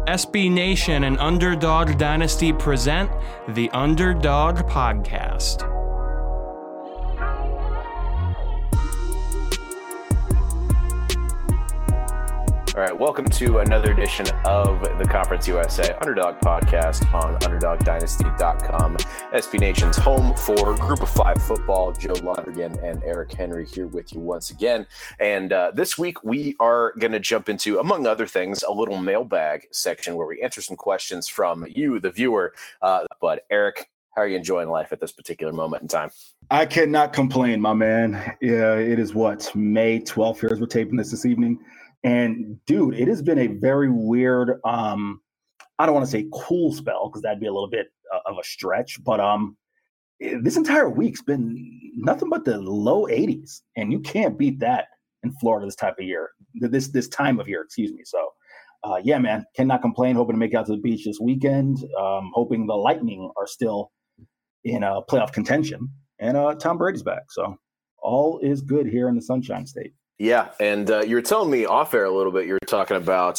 SB Nation and Underdog Dynasty present the Underdog Podcast. All right, welcome to another edition of the Conference USA Underdog Podcast on UnderdogDynasty.com. SB Nation's home for Group of Five football. Joe Lonergan and Eric Henry here with you once again. And this week we are going to jump into, among other things, a little mailbag section where we answer some questions from you, the viewer. But Eric, how are you enjoying life at this particular moment in time? I cannot complain, my man. Yeah, it is May 12th here as we're taping this evening. And dude, it has been a very weird, I don't want to say cool spell because that'd be a little bit of a stretch, but this entire week's been nothing but the low 80s, and you can't beat that in Florida this type of year, this time of year, excuse me. So, yeah, man, cannot complain. Hoping to make it out to the beach this weekend. Hoping the Lightning are still in playoff contention, and Tom Brady's back. So all is good here in the Sunshine State. Yeah, and you were telling me off air a little bit. You were talking about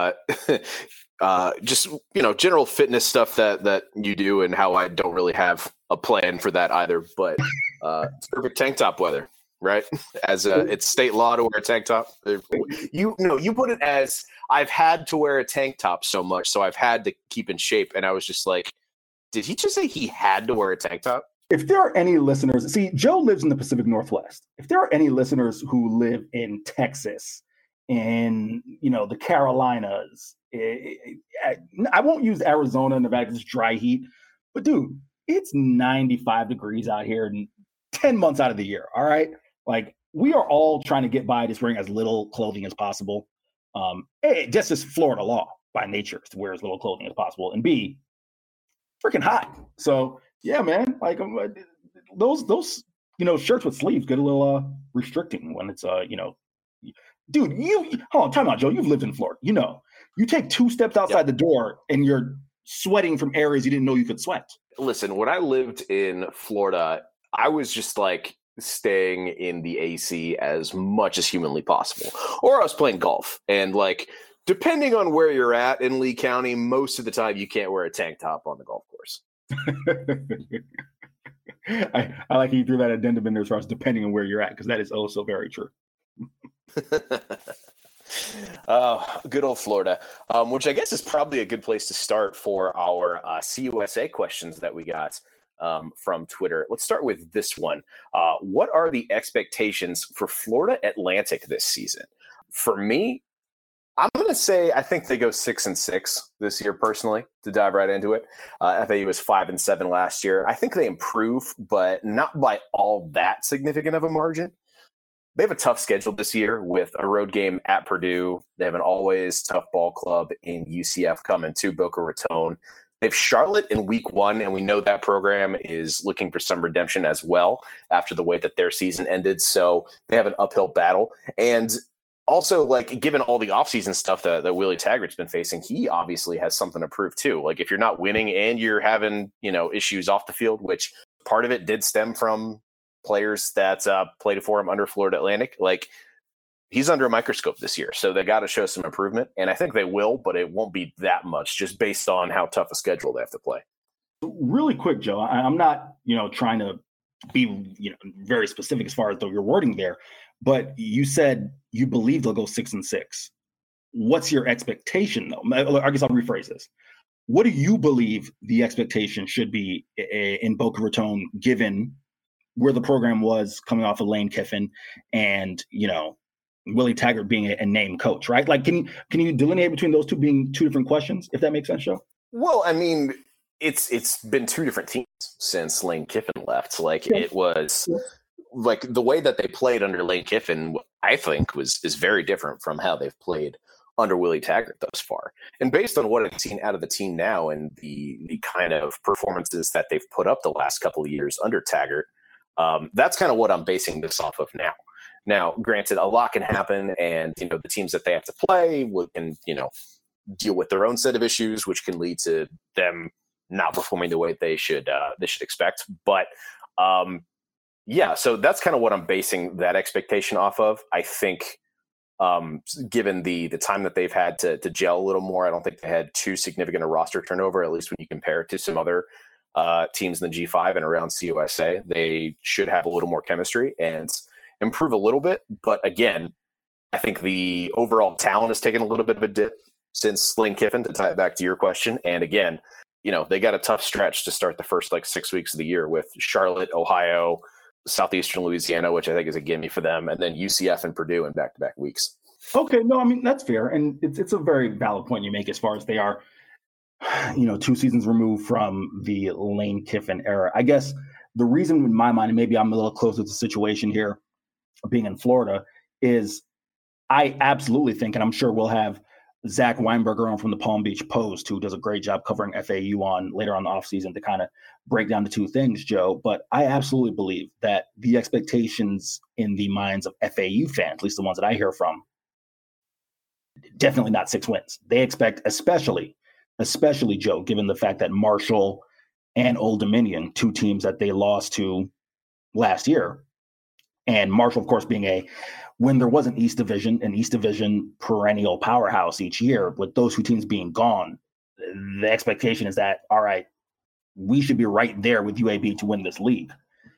just general fitness stuff that you do, and how I don't really have a plan for that either. But it's perfect tank top weather, right? As it's state law to wear a tank top. You put it as I've had to wear a tank top so much, so I've had to keep in shape. And I was just like, did he just say he had to wear a tank top? If there are any listeners, see, Joe lives in the Pacific Northwest. If there are any listeners who live in Texas, in the Carolinas, I won't use Arizona, Nevada because it's dry heat, but dude, it's 95 degrees out here and 10 months out of the year. All right, like we are all trying to get by just wearing as little clothing as possible. Just as Florida law by nature to wear as little clothing as possible, and B, freaking hot. So. Yeah, man. Like those shirts with sleeves get a little restricting when it's dude. Hold on, time out, Joe. You've lived in Florida. You take two steps outside the door and you're sweating from areas you didn't know you could sweat. Listen, when I lived in Florida, I was just like staying in the AC as much as humanly possible, or I was playing golf, and like depending on where you're at in Lee County, most of the time you can't wear a tank top on the golf course. I like you threw that addendum in there as far as depending on where you're at, because that is also very true. Good old Florida, which I guess is probably a good place to start for our CUSA questions that we got from Twitter. Let's start with this one. What are the expectations for Florida Atlantic this season? For me, I'm going to say I think they go 6-6 this year, personally, to dive right into it. FAU was 5-7 last year. I think they improve, but not by all that significant of a margin. They have a tough schedule this year with a road game at Purdue. They have an always tough ball club in UCF coming to Boca Raton. They have Charlotte in week 1, and we know that program is looking for some redemption as well after the way that their season ended. So they have an uphill battle. And also, like, given all the offseason stuff that Willie Taggart's been facing, he obviously has something to prove too. Like, if you're not winning and you're having, issues off the field, which part of it did stem from players that played for him under Florida Atlantic, like, he's under a microscope this year. So they got to show some improvement, and I think they will, but it won't be that much just based on how tough a schedule they have to play. Really quick, Joe, I'm not, trying to be, very specific as far as your wording there. But you said you believe they'll go 6-6. What's your expectation, though? I guess I'll rephrase this. What do you believe the expectation should be in Boca Raton, given where the program was coming off of Lane Kiffin and, Willie Taggart being a named coach, right? Like, can you delineate between those two being two different questions, if that makes sense, Joe? Well, I mean, it's been two different teams since Lane Kiffin left. Like, it was... Like the way that they played under Lane Kiffin, I think is very different from how they've played under Willie Taggart thus far. And based on what I've seen out of the team now and the kind of performances that they've put up the last couple of years under Taggart, that's kind of what I'm basing this off of now. Now, granted, a lot can happen, and the teams that they have to play can deal with their own set of issues, which can lead to them not performing the way they should expect. But yeah, so that's kind of what I'm basing that expectation off of. I think given the time that they've had to gel a little more. I don't think they had too significant a roster turnover, at least when you compare it to some other teams in the G5 and around CUSA. They should have a little more chemistry and improve a little bit. But again, I think the overall talent has taken a little bit of a dip since Lane Kiffin, to tie it back to your question. And again, they got a tough stretch to start the first 6 weeks of the year with Charlotte, Ohio, Southeastern Louisiana, which I think is a gimme for them, and then UCF and Purdue in back-to-back weeks. Okay, no, I mean, that's fair. And it's a very valid point you make as far as they are, 2 seasons removed from the Lane Kiffin era. I guess the reason in my mind, and maybe I'm a little closer to the situation here, being in Florida, is I absolutely think, and I'm sure we'll have Zach Weinberger on from the Palm Beach Post, who does a great job covering FAU on later on the offseason to kind of break down the two things, Joe. But I absolutely believe that the expectations in the minds of FAU fans, at least the ones that I hear from, definitely not 6 wins. They expect, especially Joe, given the fact that Marshall and Old Dominion, 2 teams that they lost to last year, and Marshall, of course, being when there was an East Division perennial powerhouse each year, with those 2 teams being gone, the expectation is that, all right, we should be right there with UAB to win this league.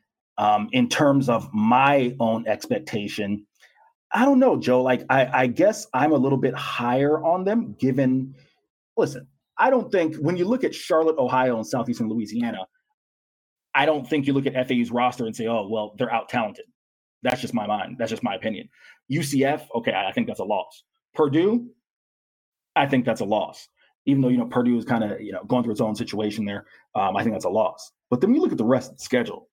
In terms of my own expectation, I don't know, Joe. I guess I'm a little bit higher on them listen, I don't think when you look at Charlotte, Ohio, and Southeastern Louisiana, I don't think you look at FAU's roster and say, oh, well, they're out-talented. That's just my mind. That's just my opinion. UCF, okay, I think that's a loss. Purdue, I think that's a loss. Even though, Purdue is kind of, going through its own situation there, I think that's a loss. But then when you look at the rest of the schedule,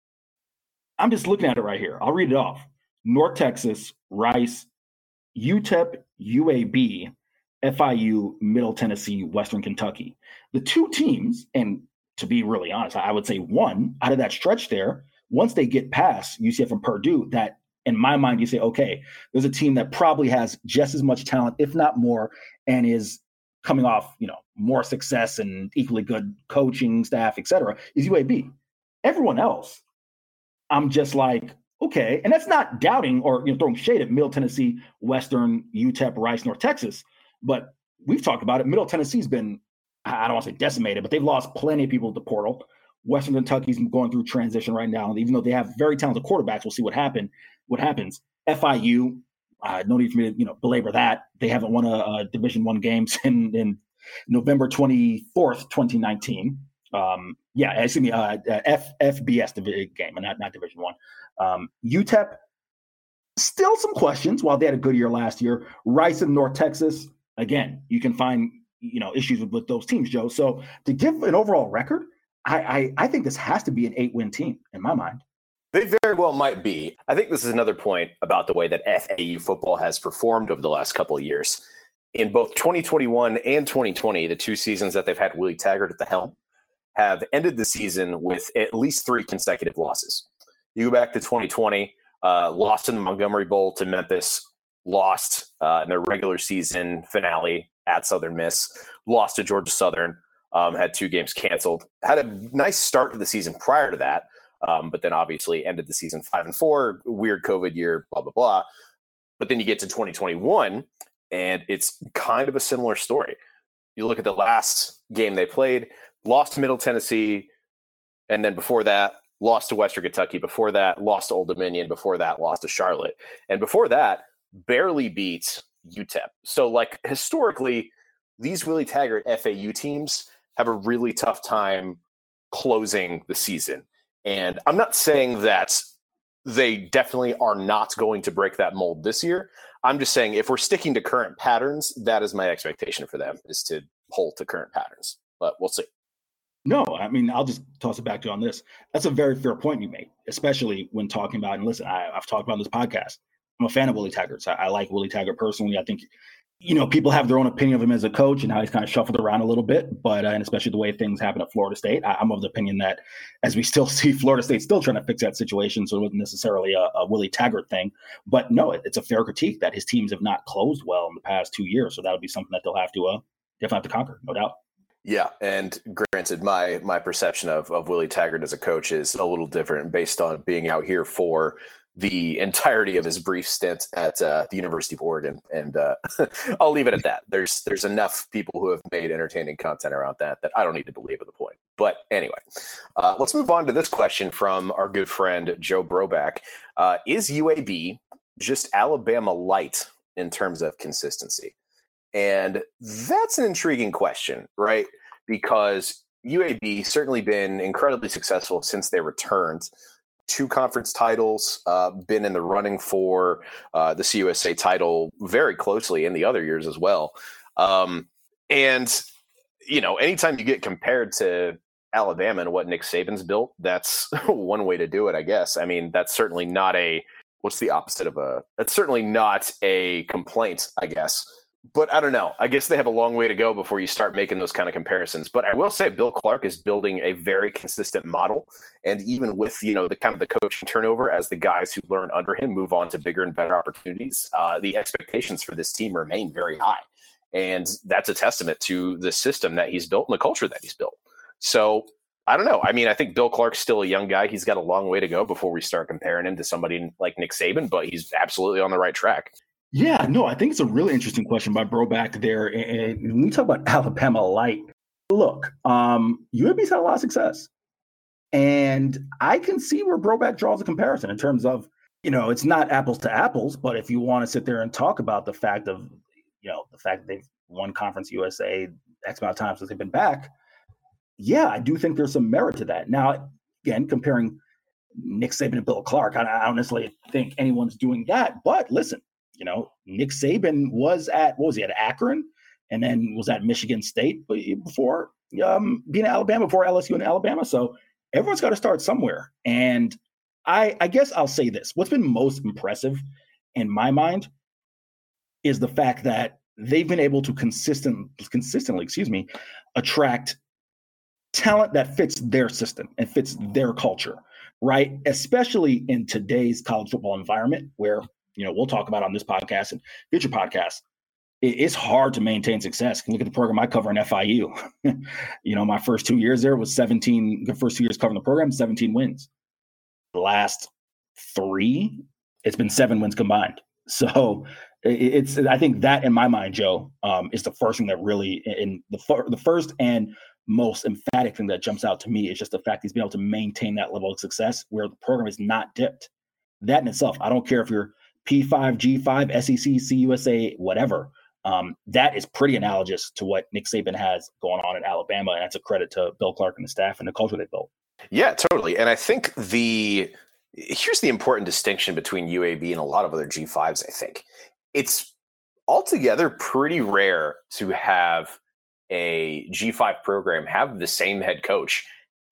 I'm just looking at it right here. I'll read it off. North Texas, Rice, UTEP, UAB, FIU, Middle Tennessee, Western Kentucky. The 2 teams, and to be really honest, I would say one out of that stretch there, once they get past UCF and Purdue, that in my mind, you say, okay, there's a team that probably has just as much talent, if not more, and is coming off, more success and equally good coaching staff, et cetera, is UAB. Everyone else, I'm just like, okay. And that's not doubting or throwing shade at Middle Tennessee, Western, UTEP, Rice, North Texas. But we've talked about it. Middle Tennessee's been, I don't want to say decimated, but they've lost plenty of people at the portal. Western Kentucky's going through transition right now. And even though they have very talented quarterbacks, we'll see what happens. FIU, no need for me to belabor that. They haven't won a Division I game in November 24th, 2019. FBS game, and not Division I. UTEP, still some questions while they had a good year last year. Rice and North Texas, again, you can find issues with those teams, Joe. So to give an overall record, I think this has to be an 8-win team in my mind. They very well might be. I think this is another point about the way that FAU football has performed over the last couple of years. In both 2021 and 2020, the 2 seasons that they've had Willie Taggart at the helm, have ended the season with at least 3 consecutive losses. You go back to 2020, lost in the Montgomery Bowl to Memphis, lost in their regular season finale at Southern Miss, lost to Georgia Southern, had 2 games canceled, had a nice start to the season prior to that, but then obviously ended the season 5-4, weird COVID year, blah, blah, blah. But then you get to 2021, and it's kind of a similar story. You look at the last game they played, lost to Middle Tennessee, and then before that, lost to Western Kentucky. Before that, lost to Old Dominion. Before that, lost to Charlotte. And before that, barely beat UTEP. So, historically, these Willie Taggart FAU teams have a really tough time closing the season. And I'm not saying that they definitely are not going to break that mold this year. I'm just saying if we're sticking to current patterns, that is my expectation for them, is to hold to current patterns. But we'll see. No, I mean, I'll just toss it back to you on this. That's a very fair point you made, especially when talking about, and listen, I've talked about on this podcast. I'm a fan of Willie Taggart. So I like Willie Taggart personally. I think, people have their own opinion of him as a coach and how he's kind of shuffled around a little bit, but, and especially the way things happen at Florida State, I'm of the opinion that as we still see Florida State still trying to fix that situation, so it wasn't necessarily a Willie Taggart thing, but no, it's a fair critique that his teams have not closed well in the past 2 years. So that'll be something that they'll have to definitely have to conquer, no doubt. Yeah, and granted, my perception of Willie Taggart as a coach is a little different based on being out here for the entirety of his brief stint at the University of Oregon, and I'll leave it at that. There's enough people who have made entertaining content around that I don't need to belabor the point. But anyway, let's move on to this question from our good friend Joe Broback. Is UAB just Alabama light in terms of consistency? And that's an intriguing question, right? Because UAB certainly been incredibly successful since they returned. 2 conference titles, been in the running for the CUSA title very closely in the other years as well. And, you know, anytime you get compared to Alabama and what Nick Saban's built, that's one way to do it, I guess. I mean, that's certainly not what's the opposite of that's certainly not a complaint, I guess. But I don't know. I guess they have a long way to go before you start making those kind of comparisons. But I will say Bill Clark is building a very consistent model. And even with, you know, the kind of the coaching turnover as the guys who learn under him move on to bigger and better opportunities, the expectations for this team remain very high. And that's a testament to the system that he's built and the culture that he's built. So I don't know. I mean, I think Bill Clark's still a young guy. He's got a long way to go before we start comparing him to somebody like Nick Saban, but he's absolutely on the right track. Yeah, no, I think it's a really interesting question by Broback there. And when we talk about Alabama light, look, UAB's had a lot of success. And I can see where Broback draws a comparison in terms of, you know, it's not apples to apples, but if you want to sit there and talk about the fact that they've won Conference USA X amount of times since they've been back, yeah, I do think there's some merit to that. Now, again, comparing Nick Saban and Bill Clark, I don't necessarily think anyone's doing that, but listen, you know, Nick Saban was at Akron and then was at Michigan State before being at Alabama, before LSU and Alabama. So everyone's got to start somewhere. And I guess I'll say this. What's been most impressive in my mind is the fact that they've been able to consistently, attract talent that fits their system and fits their culture, right? Especially in today's college football environment where, you know, we'll talk about on this podcast and future podcasts, it's hard to maintain success. Look at the program I cover in FIU. You know, my first 2 years there was 17, the first 2 years covering the program, 17 wins. The last 3, it's been 7 wins combined. So I think that in my mind, Joe, is the first thing that really, in the first and most emphatic thing that jumps out to me is just the fact he's been able to maintain that level of success where the program is not dipped. That in itself, I don't care if you're P5, G5, SEC, CUSA, whatever. That is pretty analogous to what Nick Saban has going on in Alabama, and that's a credit to Bill Clark and the staff and the culture they built. Yeah, totally. And I think here's the important distinction between UAB and a lot of other G5s, I think. It's altogether pretty rare to have a G5 program have the same head coach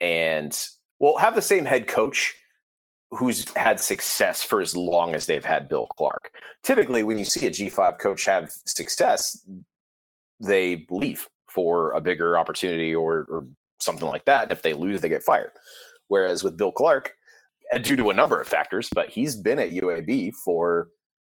have the same head coach who's had success for as long as they've had Bill Clark. Typically, when you see a G5 coach have success, they leave for a bigger opportunity or something like that. And if they lose, they get fired. Whereas with Bill Clark, due to a number of factors, but he's been at UAB for,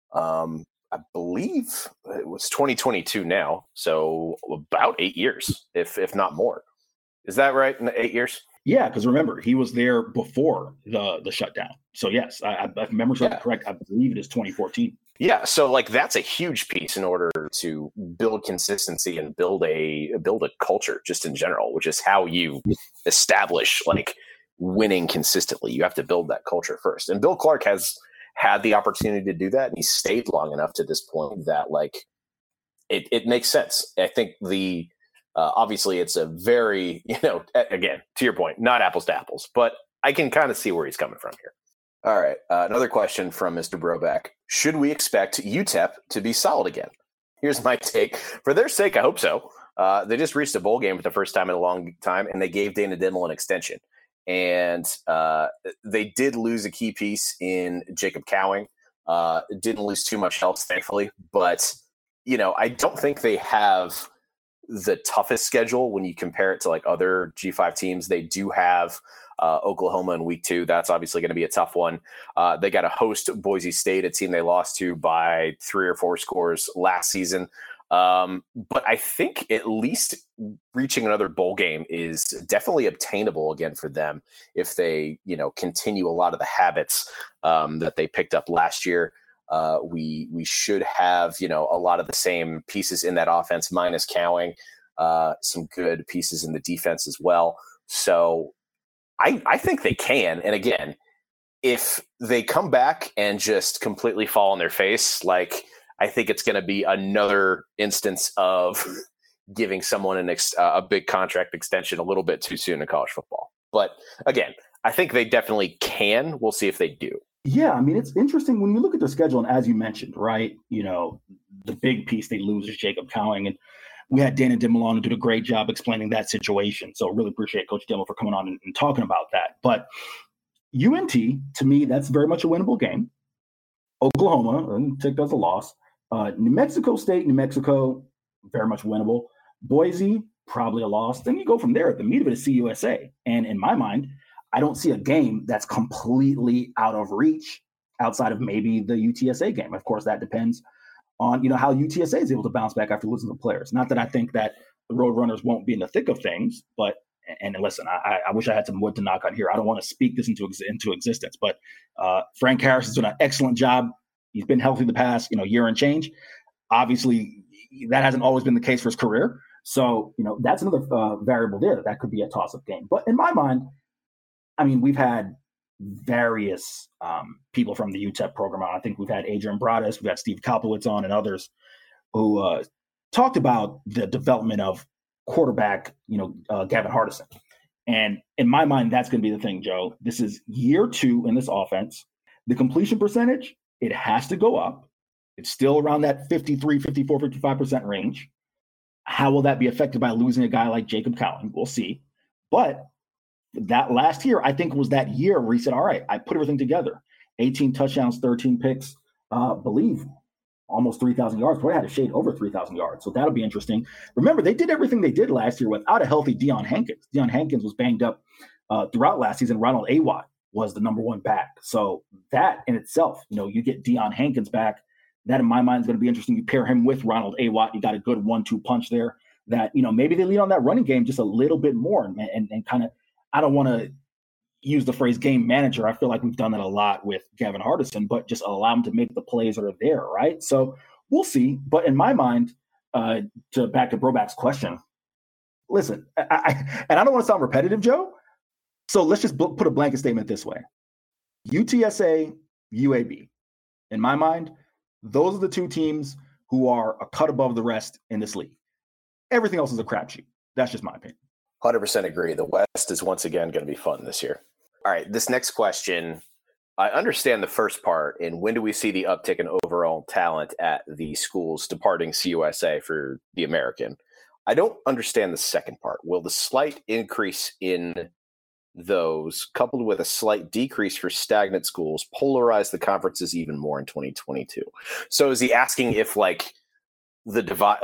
I believe it was 2022 now. So about 8 years, if not more. Is that right? 8 years? Yeah, because remember, he was there before the shutdown. So yes, if memory's correct, I believe it is 2014. Yeah, so like that's a huge piece in order to build consistency and build a culture just in general, which is how you establish like winning consistently. You have to build that culture first. And Bill Clark has had the opportunity to do that, and he's stayed long enough to this point that like it makes sense. I think obviously it's a very, again, to your point, not apples to apples, but I can kind of see where he's coming from here. All right. Another question from Mr. Broback. Should we expect UTEP to be solid again? Here's my take. For their sake, I hope so. They just reached a bowl game for the first time in a long time, and they gave Dana Dimel an extension. And they did lose a key piece in Jacob Cowing. Didn't lose too much else, thankfully. But, I don't think they have the toughest schedule when you compare it to like other G5 teams. They do have Oklahoma in week 2. That's obviously going to be a tough one. They got to host Boise State, a team they lost to by 3 or 4 scores last season. But I think at least reaching another bowl game is definitely obtainable again for them if they, continue a lot of the habits that they picked up last year. We should have, a lot of the same pieces in that offense minus Cowing, some good pieces in the defense as well. So I think they can. And again, if they come back and just completely fall on their face, I think it's going to be another instance of giving someone a big contract extension a little bit too soon in college football. But again, I think they definitely can. We'll see if they do. Yeah, I mean, it's interesting when you look at their schedule, and as you mentioned, right, the big piece they lose is Jacob Cowing, and we had Dana Dimmelon who did a great job explaining that situation. So really appreciate Coach Dimmel for coming on and talking about that. But UNT, to me, that's very much a winnable game. Oklahoma, and take that as a loss. New Mexico State, New Mexico, very much winnable. Boise, probably a loss. Then you go from there. The meat of it is CUSA. And in my mind, I don't see a game that's completely out of reach outside of maybe the UTSA game. Of course, that depends on, how UTSA is able to bounce back after losing the players. Not that I think that the Roadrunners won't be in the thick of things, but and listen, I wish I had some wood to knock on here. I don't want to speak this into existence, but Frank Harris has done an excellent job. He's been healthy the past, year and change. Obviously, that hasn't always been the case for his career. So, that's another variable there. That could be a toss-up game. But in my mind, I mean, we've had various people from the UTEP program on. I think we've had Adrian Broadus, we've had Steve Kopowitz on, and others who talked about the development of quarterback, Gavin Hardison. And in my mind, that's going to be the thing, Joe. This is year 2 in this offense. The completion percentage, it has to go up. It's still around that 53, 54, 55% range. How will that be affected by losing a guy like Jacob Cowing? We'll see. But that last year, I think, was that year where he said, all right, I put everything together. 18 touchdowns, 13 picks, believe almost 3,000 yards. Boy, I had a shade over 3,000 yards. So that'll be interesting. Remember, they did everything they did last year without a healthy Deion Hankins. Deion Hankins was banged up throughout last season. Ronald Awatt was the number 1 back. So that in itself, you get Deion Hankins back. That in my mind is going to be interesting. You pair him with Ronald Awatt. You got a good 1-2 punch there that, maybe they lean on that running game just a little bit more and kind of, I don't want to use the phrase game manager. I feel like we've done that a lot with Gavin Hardison, but just allow him to make the plays that are there, right? So we'll see. But in my mind, to back to Broback's question, listen, I don't want to sound repetitive, Joe. So let's just put a blanket statement this way. UTSA, UAB. In my mind, those are the 2 teams who are a cut above the rest in this league. Everything else is a crapshoot. That's just my opinion. 100% agree. The West is once again going to be fun this year. All right, this next question, I understand the first part, and when do we see the uptick in overall talent at the schools departing CUSA for the American? I don't understand the second part. Will the slight increase in those, coupled with a slight decrease for stagnant schools, polarize the conferences even more in 2022? So is he asking if the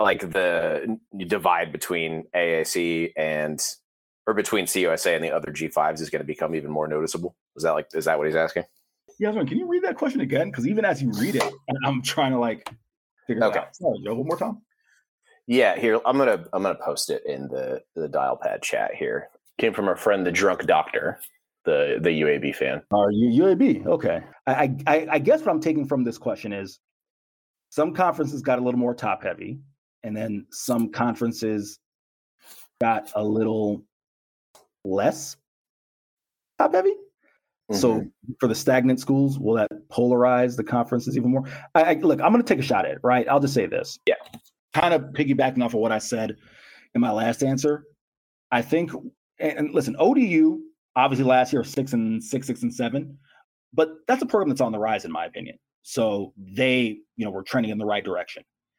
divide between AAC or between CUSA and the other G5s is going to become even more noticeable? Is that what he's asking? Yeah, can you read that question again? Because even as you read it, I'm trying to figure it out. Sorry, Joe, one more time. Yeah, here I'm gonna post it in the dial pad chat here. Came from our friend the Drunk Doctor, the UAB fan. UAB? Okay. I guess what I'm taking from this question is some conferences got a little more top heavy, and then some conferences got a little less top heavy. Mm-hmm. So for the stagnant schools, will that polarize the conferences even more? Look, I'm going to take a shot at it, right? I'll just say this. Yeah. Kind of piggybacking off of what I said in my last answer. I think, and listen, ODU, obviously last year, 6-7, but that's a program that's on the rise, in my opinion. So they, were trending in the right direction.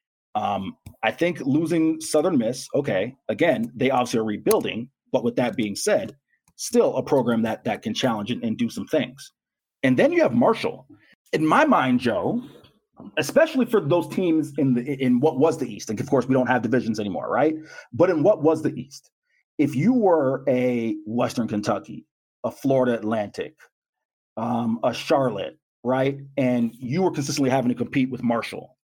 I think losing Southern Miss, okay, again, they obviously are rebuilding, but with that being said, still a program that can challenge and do some things. And then you have Marshall. In my mind, Joe, especially for those teams in what was the East, and of course we don't have divisions anymore, right? But in what was the East, if you were a Western Kentucky, a Florida Atlantic, a Charlotte, right, and you were consistently having to compete with Marshall,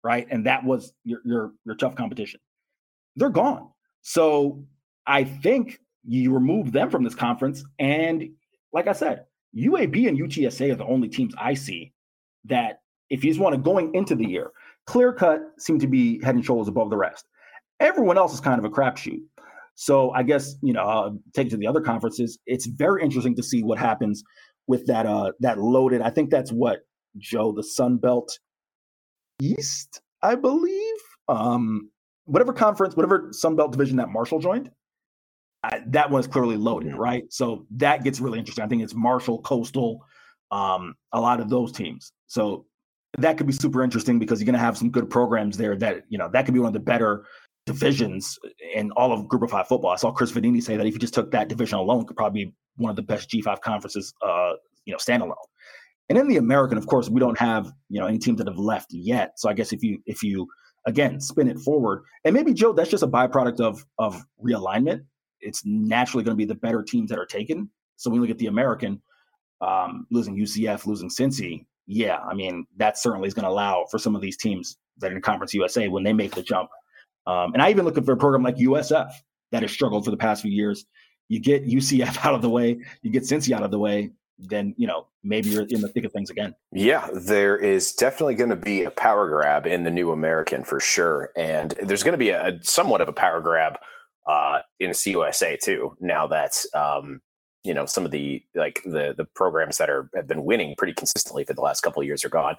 right? And that was your tough competition. They're gone. So I think you remove them from this conference. And like I said, UAB and UTSA are the only teams I see that, if you just want to going into the year, clear cut seem to be head and shoulders above the rest. Everyone else is kind of a crapshoot. So I guess, take it to the other conferences. It's very interesting to see what happens with that loaded. I think that's what, Joe, the Sun Belt East, I believe. Whatever conference, whatever Sun Belt division that Marshall joined, that one's clearly loaded, right? So that gets really interesting. I think it's Marshall, Coastal, a lot of those teams. So that could be super interesting because you're going to have some good programs there that, that could be one of the better divisions in all of Group of 5 football. I saw Chris Vanini say that if you just took that division alone, it could probably be one of the best G5 conferences, standalone. And in the American, of course, we don't have, any teams that have left yet. So I guess if you again, spin it forward, and maybe, Joe, that's just a byproduct of realignment. It's naturally going to be the better teams that are taken. So when we look at the American, losing UCF, losing Cincy, yeah, I mean, that certainly is going to allow for some of these teams that are in Conference USA when they make the jump. And I even look at a program like USF that has struggled for the past few years. You get UCF out of the way, you get Cincy out of the way, then, maybe you're in the thick of things again. Yeah, there is definitely going to be a power grab in the new American for sure. And there's going to be a somewhat of a power grab in CUSA too. Now that, some of the programs that have been winning pretty consistently for the last couple of years are gone.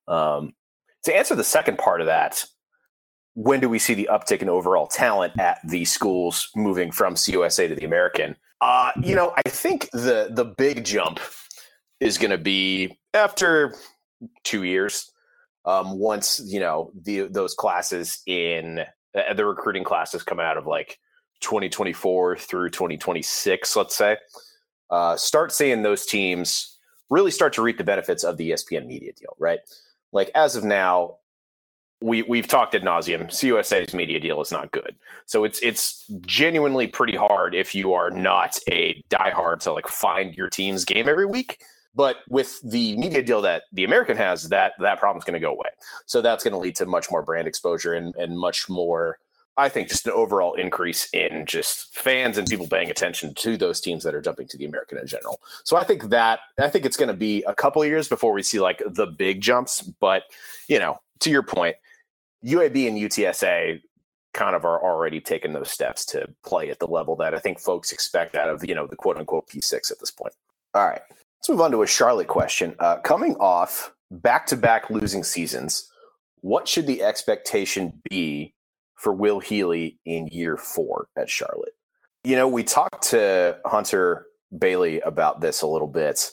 To answer the second part of that, when do we see the uptick in overall talent at the schools moving from CUSA to the American? I think the big jump is going to be after 2 years. Once, those classes in the recruiting classes come out of like 2024 through 2026, let's say, start seeing those teams really start to reap the benefits of the ESPN media deal, right? Like as of now, we've talked ad nauseum. CUSA's media deal is not good. So it's genuinely pretty hard if you are not a diehard to like find your team's game every week. But with the media deal that the American has, that problem's going to go away. So that's going to lead to much more brand exposure and much more, I think, just an overall increase in just fans and people paying attention to those teams that are jumping to the American in general. So I think it's going to be a couple of years before we see like the big jumps. But, to your point, UAB and UTSA kind of are already taking those steps to play at the level that I think folks expect out of, the quote unquote P6 at this point. All right, let's move on to a Charlotte question. Coming off back-to-back losing seasons, what should the expectation be for Will Healy in year 4 at Charlotte? We talked to Hunter Bailey about this a little bit,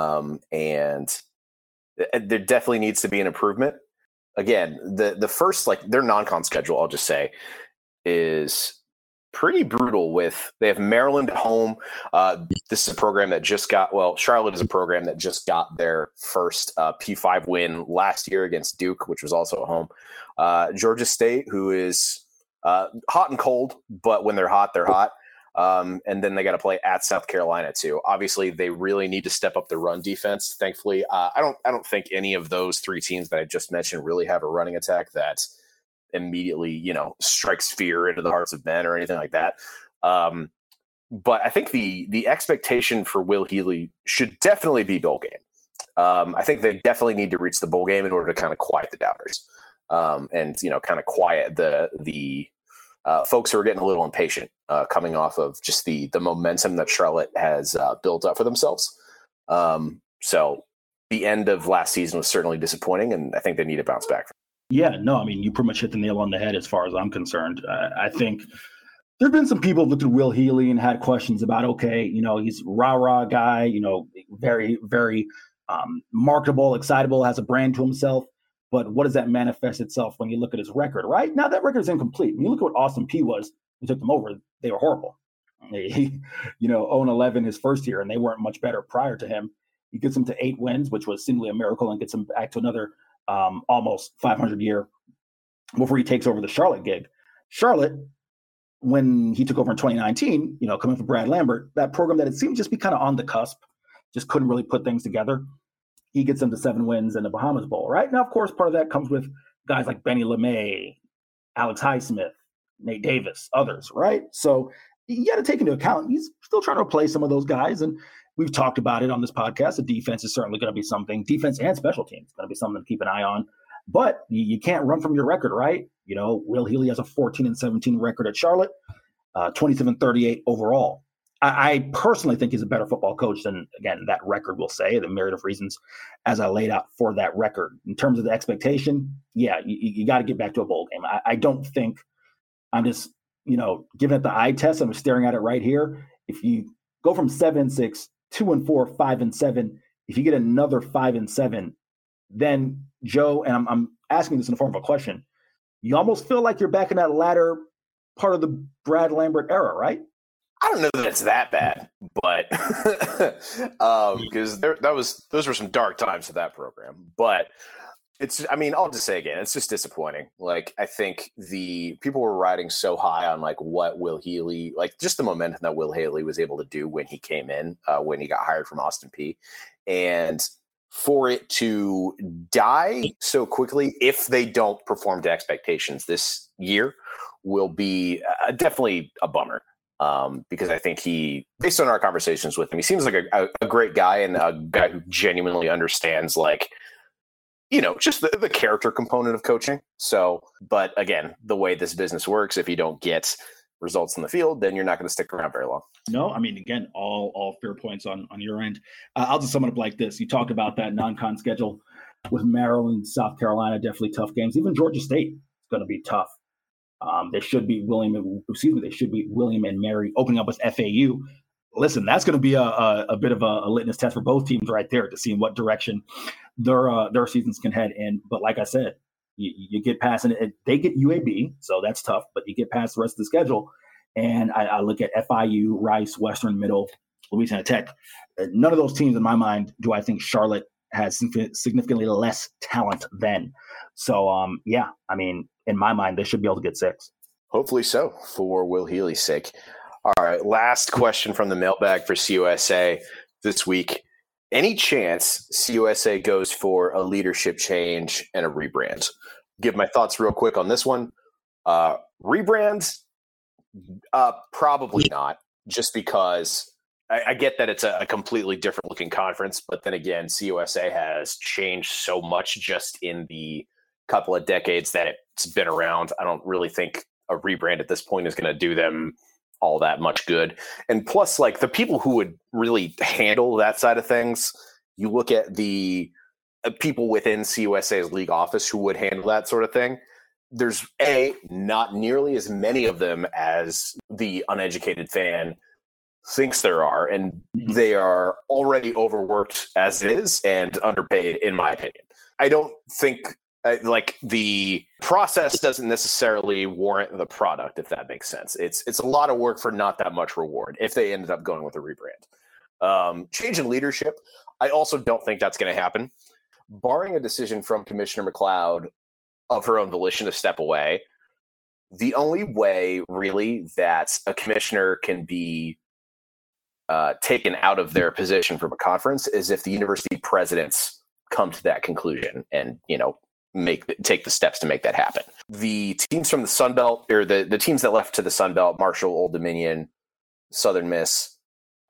and there definitely needs to be an improvement. Again, the first, their non-con schedule, I'll just say, is pretty brutal. They have Maryland at home. This is a program that Charlotte is a program that just got their first P5 win last year against Duke, which was also at home. Georgia State, who is hot and cold, but when they're hot, they're hot. And then they got to play at South Carolina too. Obviously, they really need to step up the run defense. Thankfully, I don't think any of those 3 teams that I just mentioned really have a running attack that immediately, strikes fear into the hearts of men or anything like that. But I think the expectation for Will Healy should definitely be bowl game. I think they definitely need to reach the bowl game in order to kind of quiet the doubters, and kind of quiet the folks who are getting a little impatient coming off of just the momentum that Charlotte has built up for themselves. So the end of last season was certainly disappointing, and I think they need to bounce back. Yeah, no, I mean, you pretty much hit the nail on the head as far as I'm concerned. I think there have been some people who looked at Will Healy and had questions about, okay, he's rah-rah guy, very, very marketable, excitable, has a brand to himself. But what does that manifest itself when you look at his record, right? Now that record is incomplete. When you look at what Austin Peay was, we took them over. They were horrible. 0-11 his first year, and they weren't much better prior to him. He gets them to 8 wins, which was seemingly a miracle, and gets them back to another almost 500 year before he takes over the Charlotte gig. Charlotte, when he took over in 2019, coming from Brad Lambert, that program that it seemed just be kind of on the cusp, just couldn't really put things together. He gets them to 7 wins in the Bahamas Bowl, right? Now, of course, part of that comes with guys like Benny LeMay, Alex Highsmith, Nate Davis, others, right? So you got to take into account he's still trying to replace some of those guys. And we've talked about it on this podcast. The defense is certainly going to be something. Defense and special teams is going to be something to keep an eye on. But you can't run from your record, right? Will Healy has a 14-17 record at Charlotte, 27-38 overall. I personally think he's a better football coach than, again, that record will say, the myriad of reasons as I laid out for that record. In terms of the expectation, yeah, you got to get back to a bowl game. I don't think I'm just, giving it the eye test. I'm staring at it right here. If you go from 7-6, 2-4, 5-7, if you get another 5-7, then Joe, and I'm asking this in the form of a question, you almost feel like you're back in that latter part of the Brad Lambert era, right? I don't know that it's that bad, but because those were some dark times for that program. But I'll just say again, it's just disappointing. Like, I think the people were riding so high on like what Will Healy, like just the momentum that Will Healy was able to do when he came in, when he got hired from Austin Peay, and for it to die so quickly if they don't perform to expectations this year will be definitely a bummer. Because I think based on our conversations with him, he seems like a great guy and a guy who genuinely understands, like, just the character component of coaching. So, but again, the way this business works, if you don't get results in the field, then you're not going to stick around very long. No, again, all fair points on your end. I'll just sum it up like this. You talked about that non-con schedule with Maryland, South Carolina, definitely tough games. Even Georgia State is going to be tough. They should beat William and Mary, opening up with FAU. Listen, that's going to be a bit of a litmus test for both teams right there to see in what direction their seasons can head in. But like I said, you get past it. They get UAB, so that's tough. But you get past the rest of the schedule, and I look at FIU, Rice, Western Middle, Louisiana Tech. None of those teams, in my mind, do I think Charlotte has significantly less talent than. So, in my mind, they should be able to get 6. Hopefully so, for Will Healy's sake. All right, last question from the mailbag for CUSA this week. Any chance CUSA goes for a leadership change and a rebrand? Give my thoughts real quick on this one. Rebrand, probably not, just because I get that it's a completely different looking conference, but then again, CUSA has changed so much just in the couple of decades that it's been around. I don't really think a rebrand at this point is going to do them all that much good. And plus, like, the people who would really handle that side of things, you look at the people within CUSA's league office who would handle that sort of thing. There's not nearly as many of them as the uneducated fan thinks there are, and they are already overworked as it is and underpaid, in my opinion. I don't think the process doesn't necessarily warrant the product, if that makes sense. It's a lot of work for not that much reward if they ended up going with a rebrand. Change in leadership, I also don't think that's going to happen. Barring a decision from Commissioner McLeod of her own volition to step away, the only way really that a commissioner can be taken out of their position from a conference is if the university presidents come to that conclusion and, take the steps to make that happen. The teams from the Sun Belt, or the teams that left to the Sun Belt, Marshall, Old Dominion, Southern Miss,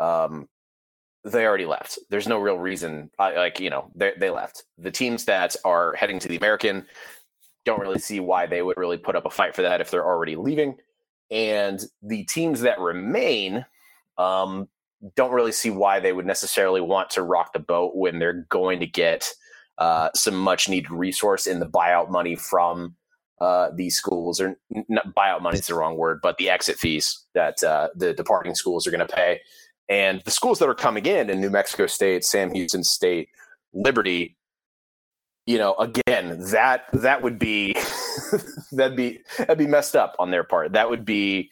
they already left. There's no real reason, they left. The teams that are heading to the American, don't really see why they would really put up a fight for that if they're already leaving. And the teams that remain, don't really see why they would necessarily want to rock the boat when they're going to get some much needed resource in the buyout money from these schools, or not, buyout money is the wrong word, but the exit fees that the departing schools are going to pay. And the schools that are coming in New Mexico State, Sam Houston State, Liberty, again, that would be that'd be messed up on their part. That would be,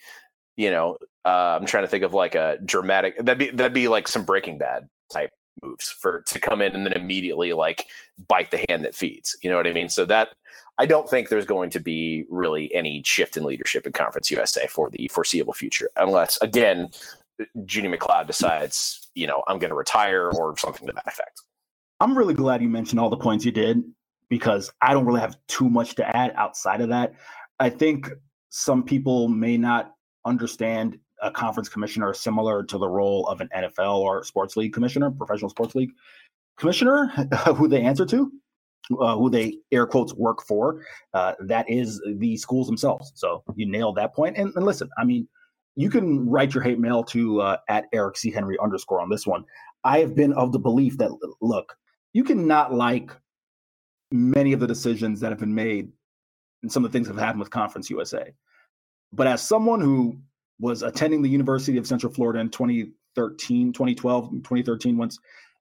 I'm trying to think of like a dramatic, that'd be like some Breaking Bad type moves to come in and then immediately like bite the hand that feeds. You know what I mean? So that, I don't think there's going to be really any shift in leadership in Conference USA for the foreseeable future, unless, again, Judy McLeod decides, I'm going to retire or something to that effect. I'm really glad you mentioned all the points you did, because I don't really have too much to add outside of that. I think some people may not understand a conference commissioner is similar to the role of an NFL or sports league commissioner, professional sports league commissioner, who they answer to, who they air quotes work for. That is the schools themselves. So you nailed that point. And listen, I mean, you can write your hate mail to at Eric C. Henry _ on this one. I have been of the belief that, look, you cannot like many of the decisions that have been made and some of the things that have happened with Conference USA. But as someone who was attending the University of Central Florida in 2013, once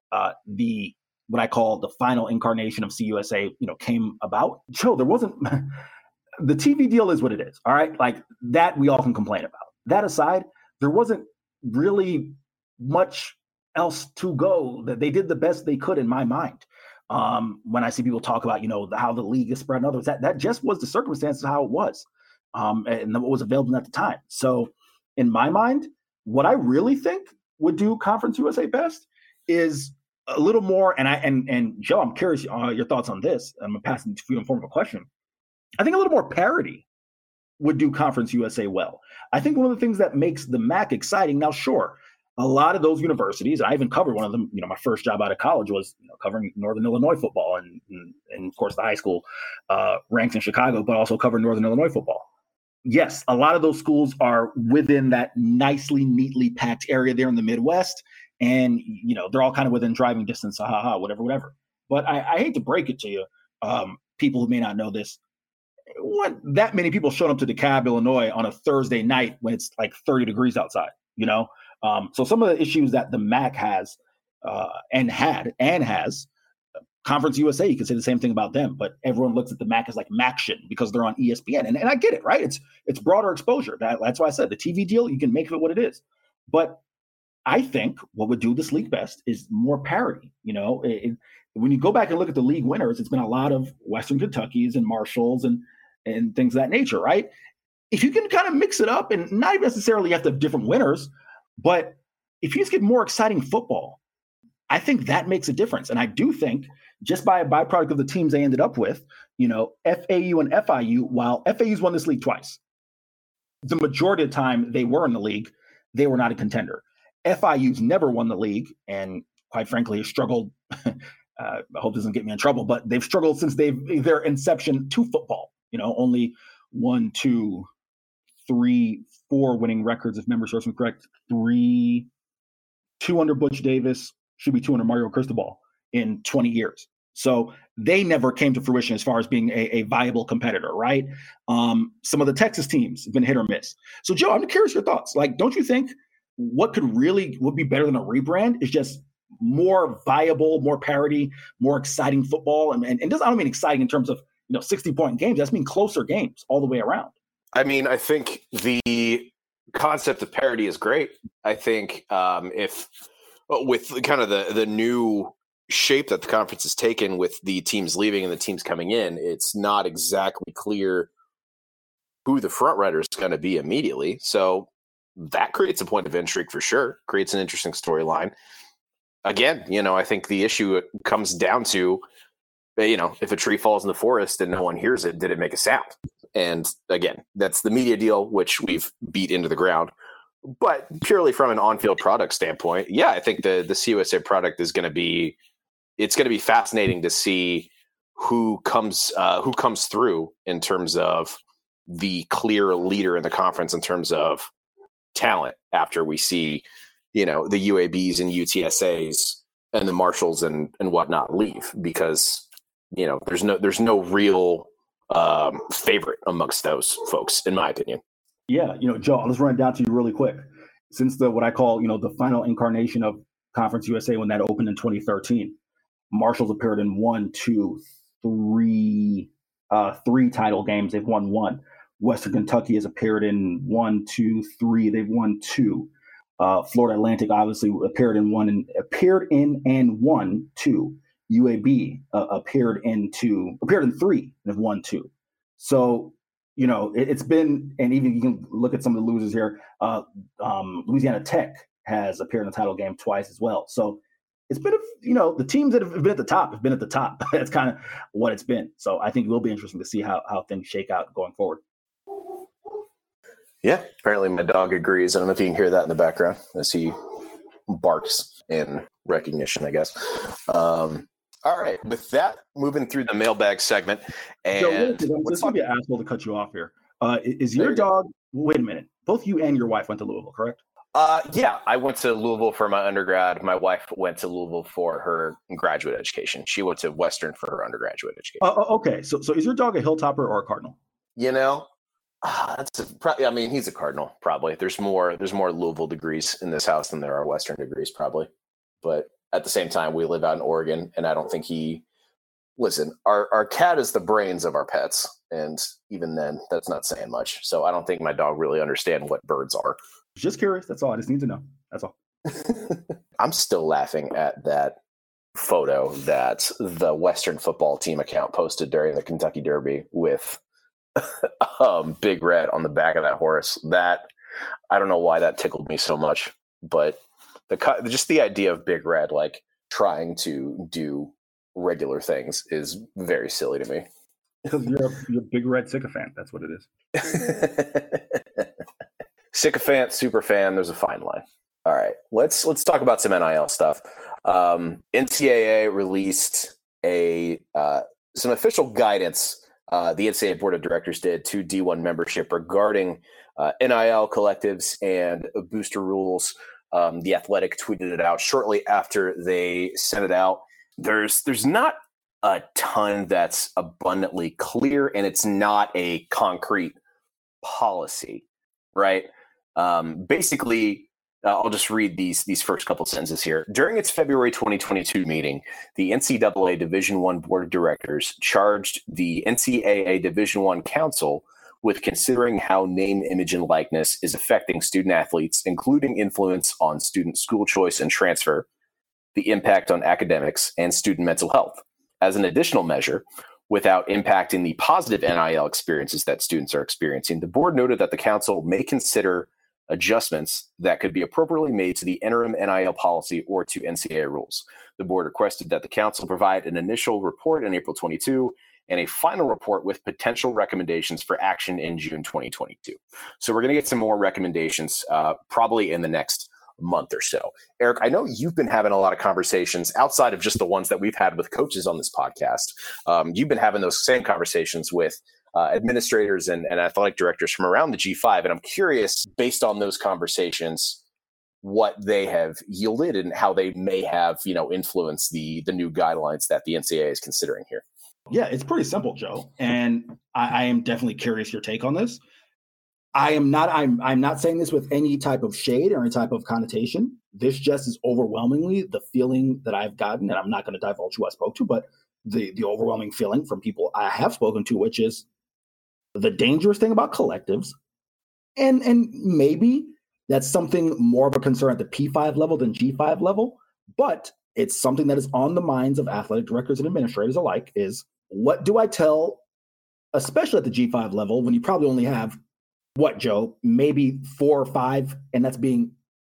what I call the final incarnation of CUSA, came about. Joe, there wasn't the TV deal is what it is. All right. Like that we all can complain about. That aside, there wasn't really much else to go. That they did the best they could in my mind. When I see people talk about, how the league is spread and others, that just was the circumstances of how it was. And what was available at the time. So in my mind, what I really think would do Conference USA best is a little more, and Joe, I'm curious your thoughts on this. I'm going to pass it to you in form of a question. I think a little more parity would do Conference USA well. I think one of the things that makes the MAC exciting, now sure, a lot of those universities, I even covered one of them, my first job out of college was covering Northern Illinois football and of course the high school ranks in Chicago, but also covered Northern Illinois football. Yes, a lot of those schools are within that nicely, neatly packed area there in the Midwest. And, they're all kind of within driving distance, whatever. But I hate to break it to you, people who may not know this, what that many people showed up to DeKalb, Illinois on a Thursday night when it's like 30 degrees outside, So some of the issues that the MAC has and has, Conference USA, you can say the same thing about them, but everyone looks at the MAC as like MACtion because they're on ESPN. And I get it, right? It's broader exposure. That's why I said the TV deal, you can make of it what it is. But I think what would do this league best is more parity. When you go back and look at the league winners, it's been a lot of Western Kentuckys and Marshalls and things of that nature, right? If you can kind of mix it up and not even necessarily have to have different winners, but if you just get more exciting football, I think that makes a difference. And I do think just by a byproduct of the teams they ended up with, FAU and FIU, while FAU's won this league twice, the majority of the time they were in the league, they were not a contender. FIU's never won the league and quite frankly have struggled. I hope this doesn't get me in trouble, but they've struggled since their inception to football. Only 1, 2, 3, 4 winning records, if memory serves me correct. 2 under Butch Davis, should be 2 under Mario Cristobal in 20 years. So they never came to fruition as far as being a viable competitor, right? Some of the Texas teams have been hit or miss. So Joe, I'm curious your thoughts. Like, don't you think what would be better than a rebrand is just more viable, more parity, more exciting football? And I don't mean exciting in terms of 60-point games. That's mean closer games all the way around. I mean, I think the concept of parity is great. I think if with kind of the new shape that the conference has taken with the teams leaving and the teams coming in, it's not exactly clear who the front runner is going to be immediately. So that creates a point of intrigue for sure, creates an interesting storyline. Again, I think the issue comes down to, if a tree falls in the forest and no one hears it, did it make a sound? And again, that's the media deal, which we've beat into the ground. But purely from an on-field product standpoint, yeah, I think the CUSA product is going to be, it's going to be fascinating to see who comes through in terms of the clear leader in the conference in terms of talent after we see, the UABs and UTSAs and the Marshalls and whatnot leave, because, there's no real favorite amongst those folks, in my opinion. Yeah, Joe, I'll just run it down to you really quick. Since what I call, the final incarnation of Conference USA, when that opened in 2013, Marshalls appeared in 3 title games. They've won 1. Western Kentucky has appeared in 1, 2, 3. They've won 2. Florida Atlantic obviously appeared in and won 2. UAB appeared in 3 and have won 2. So, it's been, and even you can look at some of the losers here. Louisiana Tech has appeared in the title game twice as well. So it's been, the teams that have been at the top have been at the top. That's kind of what it's been. So I think it will be interesting to see how things shake out going forward. Yeah, apparently my dog agrees. I don't know if you can hear that in the background as he barks in recognition, I guess. All right, with that, moving through the mailbag segment. And this is going to be an asshole to cut you off here. Is your dog, wait a minute, both you and your wife went to Louisville, correct? Yeah, I went to Louisville for my undergrad. My wife went to Louisville for her graduate education. She went to Western for her undergraduate education. Okay, so is your dog a Hilltopper or a Cardinal? He's a Cardinal, probably. There's more Louisville degrees in this house than there are Western degrees, probably. But at the same time, we live out in Oregon, and I don't think our cat is the brains of our pets, and even then, that's not saying much. So I don't think my dog really understands what birds are. Just curious. That's all. I just need to know. That's all. I'm still laughing at that photo that the Western football team account posted during the Kentucky Derby with Big Red on the back of that horse. That, I don't know why that tickled me so much, but just the idea of Big Red like trying to do regular things is very silly to me. Because you're a Big Red sycophant. That's what it is. Sycophant, super fan. There's a fine line. All right, let's talk about some NIL stuff. NCAA released some official guidance. The NCAA Board of Directors did to D1 membership regarding NIL collectives and booster rules. The Athletic tweeted it out shortly after they sent it out. There's not a ton that's abundantly clear, and it's not a concrete policy, right? Basically, I'll just read these first couple sentences here. During its February 2022 meeting, the NCAA Division I Board of Directors charged the NCAA Division I Council with considering how name, image, and likeness is affecting student athletes, including influence on student school choice and transfer, the impact on academics, and student mental health. As an additional measure, without impacting the positive NIL experiences that students are experiencing, the board noted that the council may consider adjustments that could be appropriately made to the interim NIL policy or to NCAA rules. The board requested that the council provide an initial report in April 22 and a final report with potential recommendations for action in June 2022. So we're going to get some more recommendations probably in the next month or so. Eric, I know you've been having a lot of conversations outside of just the ones that we've had with coaches on this podcast. You've been having those same conversations with administrators and athletic directors from around the G5. And I'm curious, based on those conversations, what they have yielded and how they may have, influenced the new guidelines that the NCAA is considering here. Yeah, it's pretty simple, Joe. And I am definitely curious your take on this. I'm not saying this with any type of shade or any type of connotation. This just is overwhelmingly the feeling that I've gotten, and I'm not going to divulge who I spoke to, but the overwhelming feeling from people I have spoken to, which is the dangerous thing about collectives, and maybe that's something more of a concern at the P5 level than G5 level, but it's something that is on the minds of athletic directors and administrators alike is, what do I tell, especially at the G5 level, when you probably only have, what, Joe, maybe 4 or 5, and that's being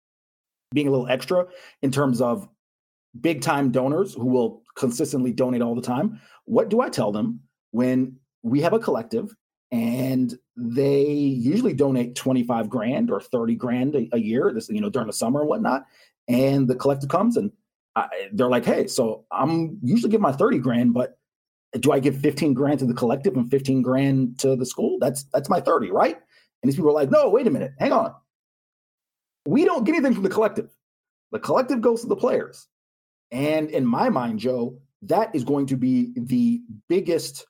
a little extra in terms of big time donors who will consistently donate all the time. What do I tell them when we have a collective and they usually donate 25 grand or 30 grand a year, this, during the summer and whatnot. And the collective comes and they're like, hey, so I'm usually give my 30 grand, but do I give 15 grand to the collective and 15 grand to the school? That's my 30, right? And these people are like, no, wait a minute, hang on. We don't get anything from the collective. The collective goes to the players. And in my mind, Joe, that is going to be the biggest,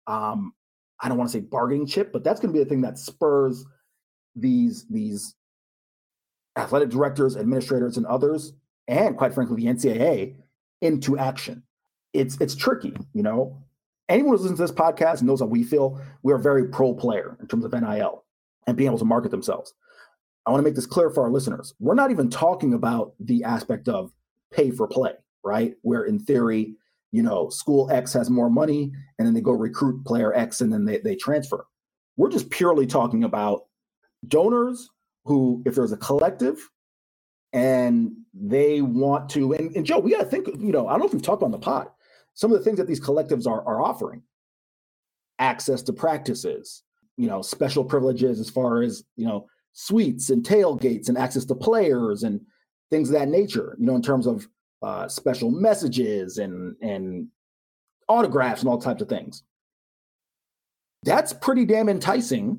I don't want to say bargaining chip, but that's going to be the thing that spurs these athletic directors, administrators, and others, and quite frankly, the NCAA into action. It's tricky, Anyone who listens to this podcast knows how we feel. We're very pro player in terms of NIL and being able to market themselves. I want to make this clear for our listeners. We're not even talking about the aspect of pay for play, right? Where in theory, school X has more money and then they go recruit player X and then they transfer. We're just purely talking about donors who, if there's a collective and they want to, and Joe, we got to think, I don't know if we've talked on the pod, some of the things that these collectives are offering: access to practices, special privileges as far as, suites and tailgates and access to players and things of that nature, in terms of special messages and autographs and all types of things. That's pretty damn enticing.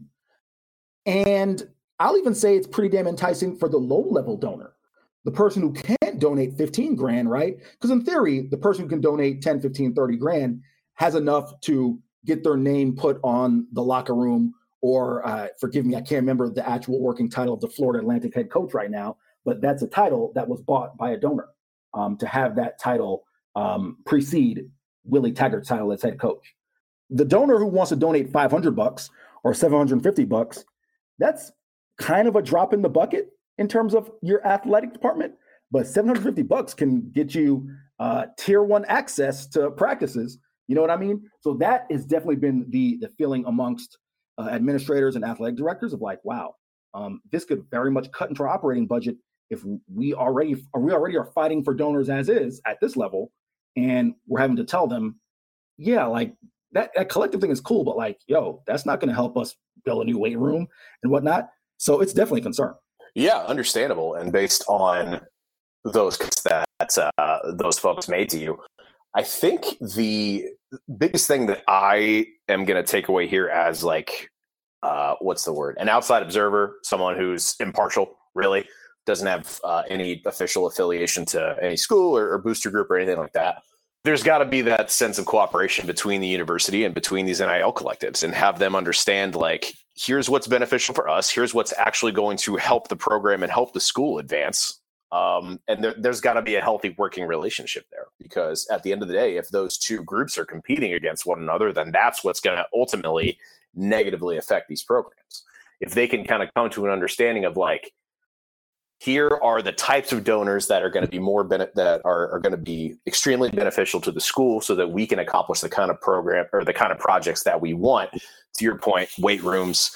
And I'll even say it's pretty damn enticing for the low-level donor, the person who can't donate 15 grand, right? Because in theory, the person who can donate 10, 15, 30 grand has enough to get their name put on the locker room, or forgive me, I can't remember the actual working title of the Florida Atlantic head coach right now, but that's a title that was bought by a donor to have that title precede Willie Taggart's title as head coach. The donor who wants to donate $500 or $750, that's kind of a drop in the bucket in terms of your athletic department, but $750 can get you tier 1 access to practices. You know what I mean? So that has definitely been the feeling amongst administrators and athletic directors of like, wow, this could very much cut into our operating budget if we already are fighting for donors as is at this level, and we're having to tell them, yeah, like that collective thing is cool, but like, yo, that's not going to help us build a new weight room and whatnot. So it's definitely a concern. Yeah, understandable. And based on those that those folks made to you, I think the biggest thing that I am going to take away here as like, what's the word? An outside observer, someone who's impartial, really doesn't have any official affiliation to any school or booster group or anything like that. There's got to be that sense of cooperation between the university and between these NIL collectives, and have them understand, like, here's what's beneficial for us. Here's what's actually going to help the program and help the school advance. And there's got to be a healthy working relationship there, because at the end of the day, if those two groups are competing against one another, then that's what's going to ultimately negatively affect these programs. If they can kind of come to an understanding of like, here are the types of donors that are going to be that are going to be extremely beneficial to the school, so that we can accomplish the kind of program or the kind of projects that we want. To your point, weight rooms,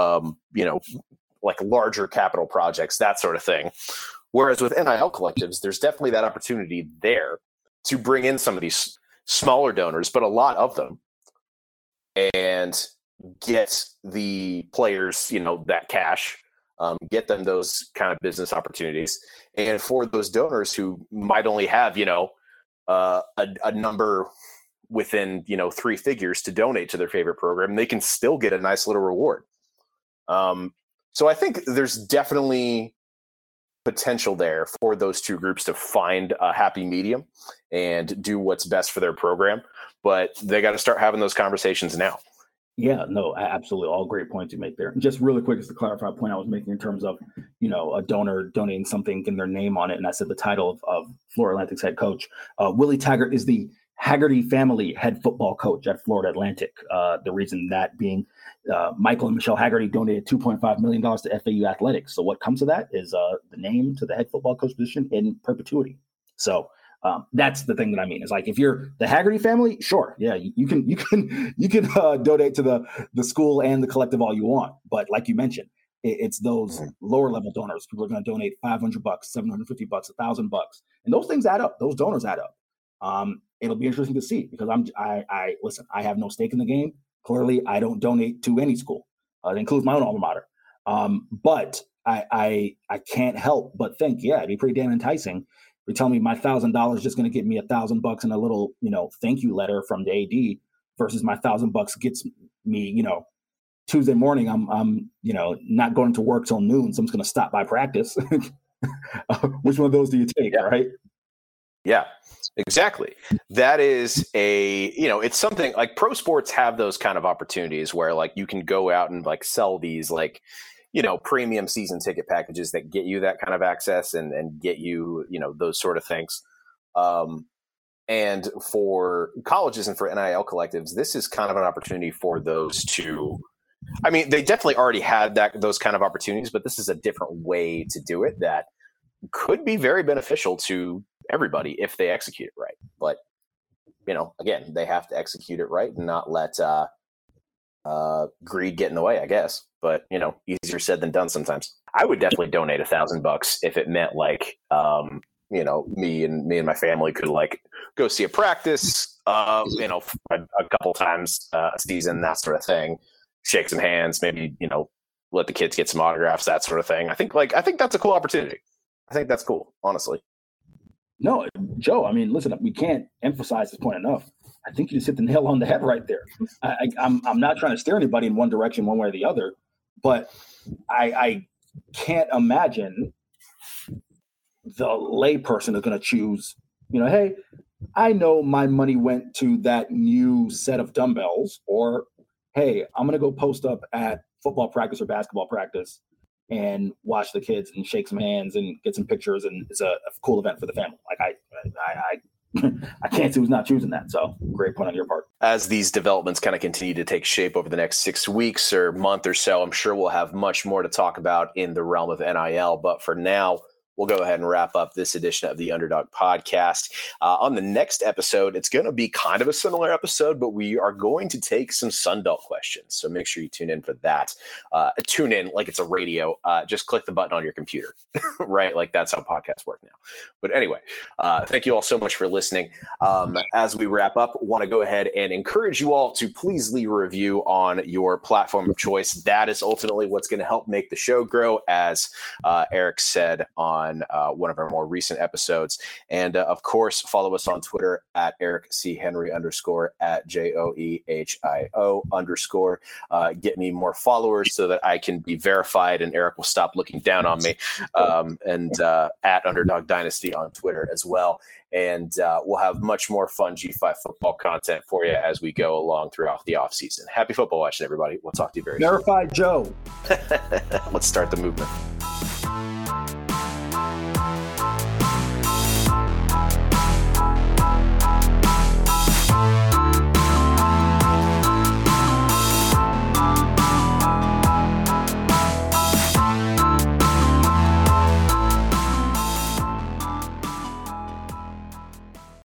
like larger capital projects, that sort of thing. Whereas with NIL collectives, there's definitely that opportunity there to bring in some of these smaller donors, but a lot of them, and get the players, that cash, get them those kind of business opportunities. And for those donors who might only have, a number within, 3 figures to donate to their favorite program, they can still get a nice little reward. So I think there's definitely potential there for those two groups to find a happy medium and do what's best for their program, but they got to start having those conversations now. Yeah, no, absolutely. All great points you make there. Just really quick, just to clarify a point I was making in terms of, a donor donating something, getting their name on it. And I said the title of Florida Atlantic's head coach. Willie Taggart is the Haggerty family head football coach at Florida Atlantic. The reason that being Michael and Michelle Haggerty donated $2.5 million to FAU athletics. So what comes of that is the name to the head football coach position in perpetuity. So that's the thing that I mean. Is like, if you're the Haggerty family, sure, yeah, you can donate to the school and the collective all you want. But like you mentioned, it's those lower level donors. People are going to donate $500, $750, $1,000, and those things add up. Those donors add up. It'll be interesting to see, because I listen. I have no stake in the game. Clearly, I don't donate to any school. That includes my own alma mater. But I can't help but think, yeah, it'd be pretty damn enticing. You tell me my $1,000 is just going to get me $1,000 and a little, thank you letter from the AD, versus my $1,000 gets me, Tuesday morning, I'm not going to work till noon, so I'm just going to stop by practice. Which one of those do you take, right? Yeah, exactly. That is it's something like pro sports have those kind of opportunities where like you can go out and like sell these like, premium season ticket packages that get you that kind of access and get you, those sort of things. And for colleges and for NIL collectives, this is kind of an opportunity for those to, I mean, they definitely already had those kind of opportunities, but this is a different way to do it that could be very beneficial to everybody if they execute it right. But, again, they have to execute it right and not let greed get in the way, I guess. But, easier said than done sometimes. I would definitely donate $1,000 if it meant like, me and my family could like go see a practice, a couple times a season, that sort of thing. Shake some hands, maybe, let the kids get some autographs, that sort of thing. I think that's a cool opportunity. I think that's cool, honestly. No, Joe, I mean, listen, we can't emphasize this point enough. I think you just hit the nail on the head right there. I'm not trying to steer anybody in one direction, one way or the other, but I can't imagine the layperson is going to choose, hey, I know my money went to that new set of dumbbells, or, hey, I'm going to go post up at football practice or basketball practice and watch the kids and shake some hands and get some pictures. And it's a cool event for the family. Like I can't see who's not choosing that. So great point on your part. As these developments kind of continue to take shape over the next 6 weeks or month or so, I'm sure we'll have much more to talk about in the realm of NIL. But for now, we'll go ahead and wrap up this edition of the Underdog Podcast. On the next episode, it's going to be kind of a similar episode, but we are going to take some Sunbelt questions. So make sure you tune in for that. Tune in like it's a radio. Just click the button on your computer, right? Like that's how podcasts work now. But anyway, thank you all so much for listening. As we wrap up, want to go ahead and encourage you all to please leave a review on your platform of choice. That is ultimately what's going to help make the show grow, as Eric said on one of our more recent episodes. And of course, follow us on Twitter at Eric C. Henry _ at JOEHIO _. Get me more followers so that I can be verified and Eric will stop looking down on me. And at Underdog Dynasty on Twitter as well. And we'll have much more fun G5 football content for you as we go along throughout the offseason. Happy football watching, everybody. We'll talk to you very soon. Verified Joe. Let's start the movement.